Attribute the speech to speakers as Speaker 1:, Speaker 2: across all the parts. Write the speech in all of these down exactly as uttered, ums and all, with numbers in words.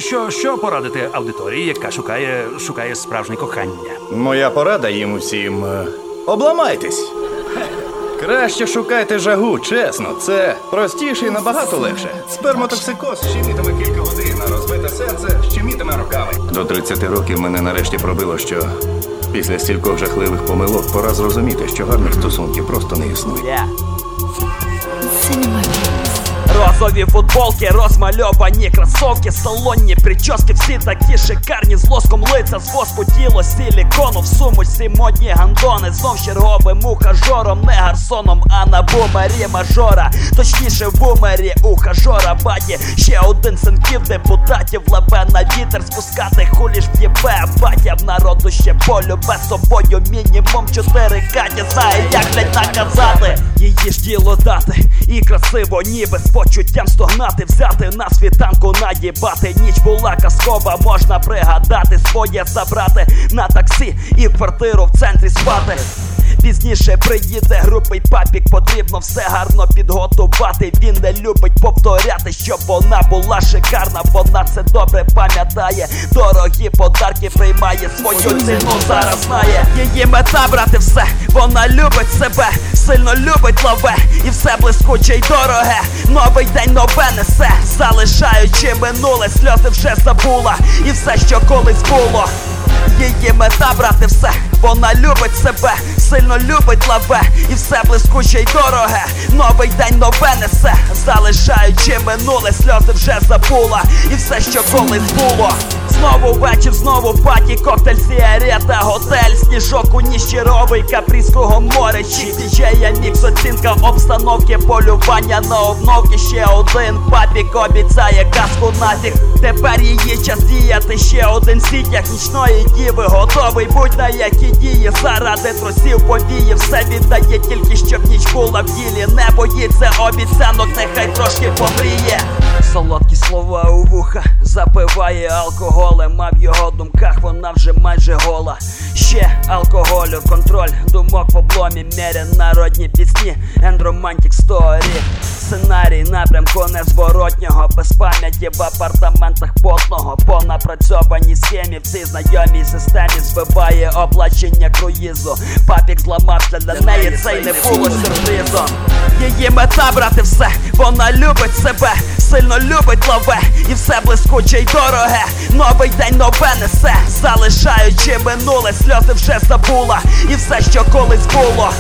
Speaker 1: Що, що порадити аудиторії, яка шукає, шукає справжнє кохання?
Speaker 2: Моя порада їм усім е, обламайтесь. Краще шукайте жагу, чесно. Це простіше і набагато легше. Сперматоксикоз щемітиме кілька годин, а розбите серце щемітиме роками. До тридцяти років мене нарешті пробило, що після стількох жахливих помилок пора зрозуміти, що гарних стосунків просто не існує.
Speaker 3: Розові футболки, розмальовані кросовки, салонні прически, всі такі шикарні, з лоском лиця, з воску тіло, силікону, в сумочці модні гандони, знов черговим ухажором, не гарсоном, а на бумері мажора, точніше в бумері ухажора, баті, ще один синків депутатів, лебе на вітер спускати, хулі ж в'єбе, батя в народу ще полюбе собою, мінімум чотири каті, знає як, блять, наказати, її ж діло дати, і красиво ніби з почуттям стогнати, взяти на світанку, наїбати. Ніч була казкова, можна пригадати, своє забрати на таксі і в квартиру в центрі спати. Пізніше приїде грубий папік, потрібно все гарно підготувати. Він не любить повторяти, щоб вона була шикарна, вона це добре пам'ятає. Дорогі подарки приймає, свою ціну зараз знає. Її мета брати все, вона любить себе, сильно любить лаве, і все блискуче й дороге. Новий день нове несе, залишаючи минуле, сльози вже забула, і все, що колись було. Її мета брати все, вона любить себе, сильно любить лаве, і все блискуче й дороге. Новий день нове несе, залишаючи минуле, сльози вже забула, і все, що колись було. Знову вечір, знову паті, коктейль, сігарета, готель, сніжок у ніч, щировий капрійського моря, чи діджея мікс, оцінка обстановки, полювання на обновки. Ще один папік обіцяє казку нафіг, тепер її час діяти. Ще один сітяк нічної діви, готовий будь на які дії, заради трусів повії, все віддає тільки щоб ніч була в ділі. Не боїться обіцянок, нехай трошки помріє. Солодкі слова у вуха, запиває алкоголем, а в його думках вона вже майже гола. Ще алкоголю, контроль, думок в обломі, міря народні пісні, and romantic story. Сценарій напрямку незворотнього, без пам'яті в апартаментах потного, по напрацьованій схемі в цій знайомій системі збиває оплачення круїзу. Папік зламався, для неї це й не було сюрпризом. Її мета брати все, вона любить себе, сильно любить лаве, і все блискуче й дороге. Новий день нове несе, залишаючи минуле, сльози вже забула, і все, що колись було.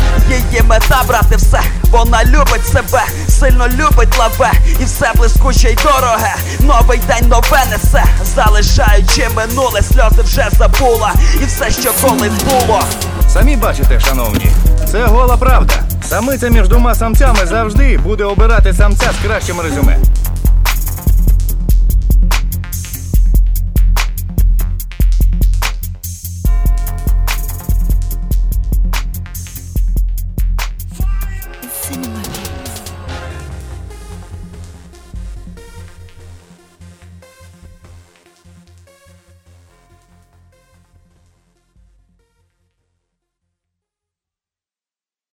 Speaker 3: Її мета брати все, вона любить себе, сильно любить лаве, і все блискуче й дороге. Новий день нове несе, залишаючи минуле, сльози вже забула, і все, що колись було.
Speaker 2: Самі бачите, шановні, це гола правда. Самиця між двома самцями завжди буде обирати самця з кращим резюме.